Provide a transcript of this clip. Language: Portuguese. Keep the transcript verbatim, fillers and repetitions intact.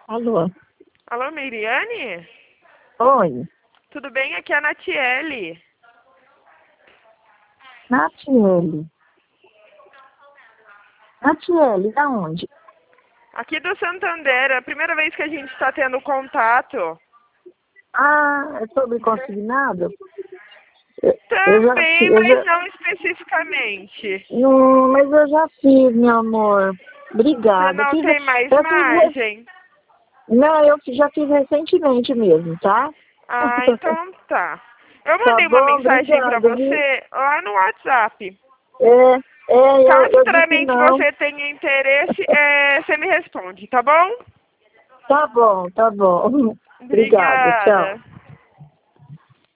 Alô? Alô, Miriane? Oi, Tudo bem? Aqui é a Natiele. Natiele. Natiele, da onde? Aqui do Santander, é a primeira vez que a gente está tendo contato. Ah, é sobre consignado? Eu, eu já Também, fiz, eu mas já, não especificamente. não, mas eu já fiz, meu amor. Você Obrigada. não Fiz, tem mais eu fiz, re- margem? não, eu já fiz recentemente mesmo, tá? Ah, então tá. Eu Tá mandei uma bom, mensagem pra obrigada, viu? você lá no WhatsApp. É, é, eu, Caso eu disse futuramente não. você tenha interesse, é, você me responde, tá bom? Tá bom, tá bom. Obrigada, tchau. Obrigada.